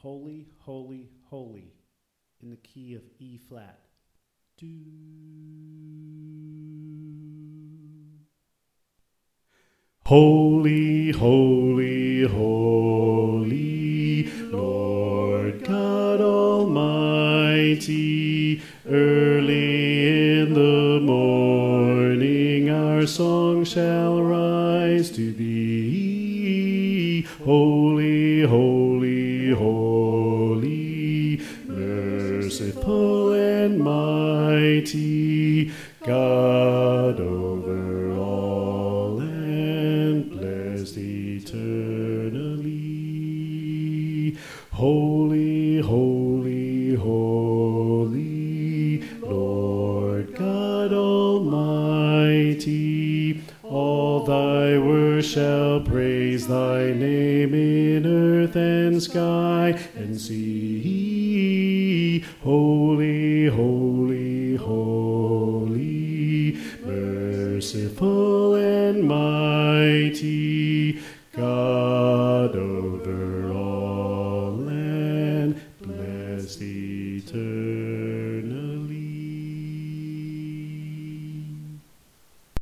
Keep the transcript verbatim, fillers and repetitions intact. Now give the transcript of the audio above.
Holy, Holy, Holy in the key of E flat. Do. Holy, holy, holy, Lord God Almighty, early in the morning our song shall rise to thee. Holy, holy, holy, merciful and mighty, God over all and blessed eternally. Holy, holy, holy, Lord God Almighty, all thy works shall praise thy name in earth and sky and sea. Holy, holy, holy, merciful and mighty, God over all and blessed eternally.